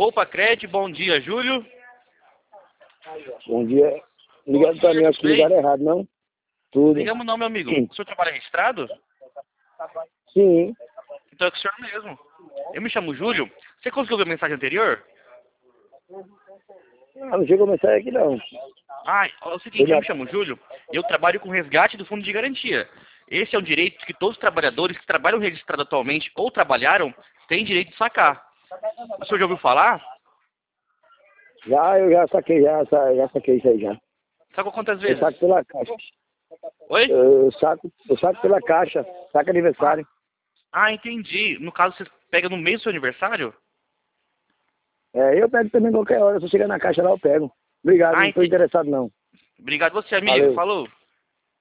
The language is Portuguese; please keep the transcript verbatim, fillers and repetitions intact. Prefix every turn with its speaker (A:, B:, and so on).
A: Poupa Cred, bom dia, Júlio.
B: Bom dia. Ligado pra mim, acho que ligaram errado, não? Tudo.
A: Ligamos não, meu amigo.
B: Sim.
A: O senhor trabalha registrado?
B: Sim.
A: Então é com o senhor mesmo. Eu me chamo Júlio. Você conseguiu ver a mensagem anterior?
B: Ah, não chegou mensagem aqui, não.
A: Ah, é o seguinte, eu me chamo Júlio. Eu trabalho com resgate do Fundo de Garantia. Esse é um direito que todos os trabalhadores que trabalham registrado atualmente ou trabalharam têm direito de sacar. O senhor já ouviu falar?
B: Já, eu já saquei, já, sa- já saquei isso aí, já.
A: Sacou quantas
B: Eu
A: vezes?
B: saco pela caixa.
A: Oi?
B: Eu saco, eu saco pela caixa. Saco aniversário.
A: Ah, entendi. No caso, você pega no mês do seu aniversário?
B: É, eu pego também qualquer hora. Se eu chegar na caixa lá, eu pego. Obrigado,
A: Ah,
B: não estou
A: entendi.
B: interessado, não.
A: Obrigado você, amigo.
B: Valeu.
A: Falou.